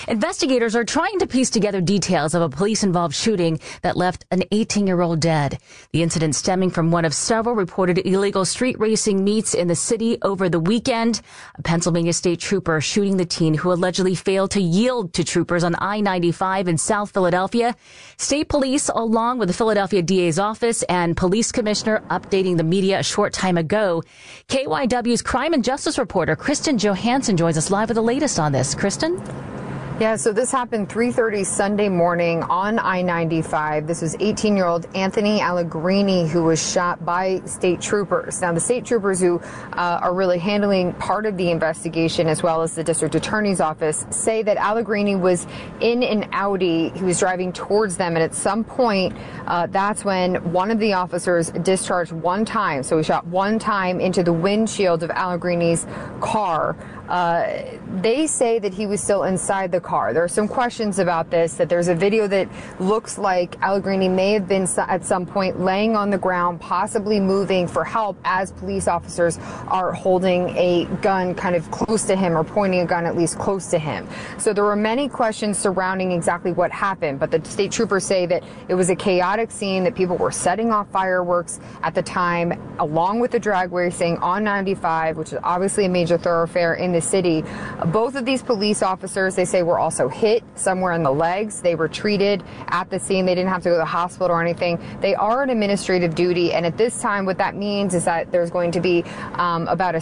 Investigators are trying to piece together details of a police-involved shooting that left an 18-year-old dead. The incident stemming from one of several reported illegal street racing meets in the city over the weekend. A Pennsylvania state trooper shooting the teen who allegedly failed to yield to troopers on I-95 in South Philadelphia. State police, along with the Philadelphia DA's office and police commissioner, updating the media a short time ago. KYW's crime and justice reporter Kristen Johansson joins us live with the latest on this. Kristen? Yeah, so this happened 3:30 Sunday morning on I-95. This was 18-year-old Anthony Allegrini, who was shot by state troopers. Now, the state troopers who are really handling part of the investigation, as well as the district attorney's office, say that Allegrini was in an Audi. He was driving towards them, and at some point, that's when one of the officers discharged one time. So he shot one time into the windshield of Allegrini's car. They say that he was still inside the car. There are some questions about this, that there's a video that looks like Allegrini may have been at some point laying on the ground, possibly moving for help, as police officers are holding a gun kind of close to him, or pointing a gun at least close to him. So there were many questions surrounding exactly what happened, but the state troopers say that it was a chaotic scene, that people were setting off fireworks at the time, along with the drag racing on 95, which is obviously a major thoroughfare in the city. Both of these police officers, they say, were also hit somewhere in the legs. They were treated at the scene. They didn't have to go to the hospital or anything. They are on administrative duty, and at this time what that means is that there's going to be about a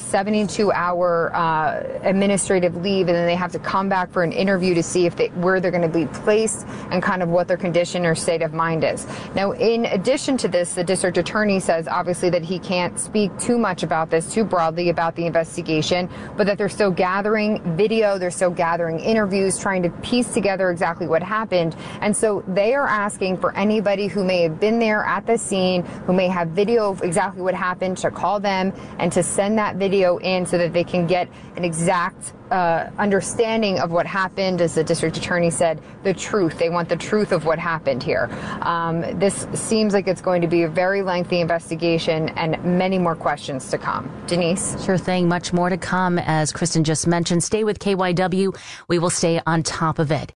72-hour administrative leave, and then they have to come back for an interview to see if where they're going to be placed and kind of what their condition or state of mind is. Now, in addition to this, the district attorney says obviously that he can't speak too much about this, too broadly about the investigation, but that they're still gathering video, they're still gathering interviews, trying to piece together exactly what happened. And so they are asking for anybody who may have been there at the scene, who may have video of exactly what happened, to call them and to send that video in so that they can get an exact understanding of what happened. As the district attorney said, the truth. They want the truth of what happened here. This seems like it's going to be a very lengthy investigation and many more questions to come. Denise? Sure thing. Much more to come, as Kristen just mentioned. Stay with KYW. We will stay on top of it.